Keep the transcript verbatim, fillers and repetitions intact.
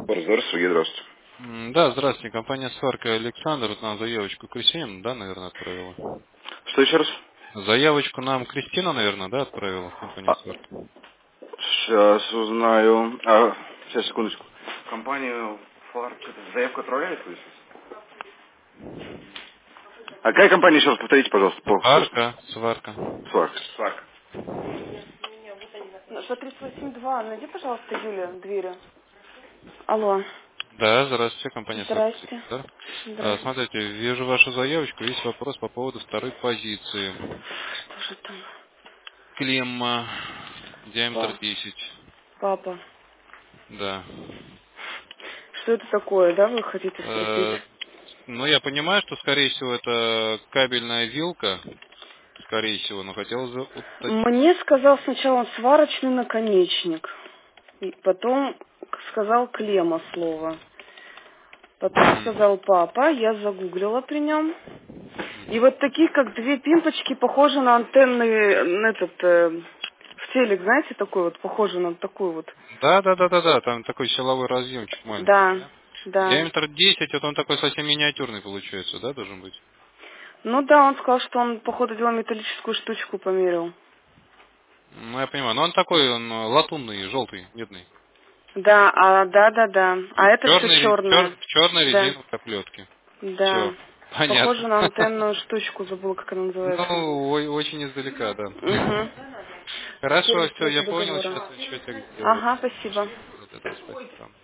Разговор, Сергей, здравствуйте. М, Да, здравствуйте. Компания «Сварка» Александр. Вот нам заявочку Кристина, да, наверное, отправила? Что еще раз? Заявочку нам Кристина, наверное, да, отправила в компанию А, «Сварка»? сейчас узнаю. А, сейчас, секундочку. Компанию Фарк, это заявку отправляет, вы сейчас? А какая компания, еще раз повторите, пожалуйста, плохо слышно. «Сварка», «Сварка». Сварк. Сварк. Ну, по тридцать восемь два, найди, пожалуйста, Юля, двери. Алло. Да, здравствуйте, компания «Сварка». Здрасте. Да? А, Здрасте. Смотрите, вижу вашу заявочку, есть вопрос по поводу второй позиции. Что же там? Клемма, диаметр Па. десять. Папа. Да. Что это такое, да, вы хотите спросить? Э, Ну, я понимаю, что, скорее всего, это кабельная вилка, скорее всего, но хотелось бы уточнить. Мне сказал сначала сварочный наконечник. И потом сказал клемма слово. Потом сказал папа, я загуглила при нем. И вот такие, как две пимпочки, похожи на антенны, на этот, э, в телек, знаете, такой вот, похоже на такую вот. Да, да, да, да, да, там такой силовой разъемчик маленький, Да, да? да. Диаметр десять, вот он такой совсем миниатюрный получается, да, должен быть? Ну да, он сказал, что он, по ходу дела, металлическую штучку померил. Ну, я понимаю, но он такой, он э, латунный, желтый, медный. Да, а, да, да, да. А это все Черный, ре- чер- черное. в черной Да, резиновой оплетке. да. Все, Похоже понятно. на антенную штучку, забыла, как она называется. Ну, ой- очень издалека, да. Угу. Хорошо, Сервис все, сроки я понял, договора. сейчас счетик сделаю. Ага, спасибо. Вот это, спасибо.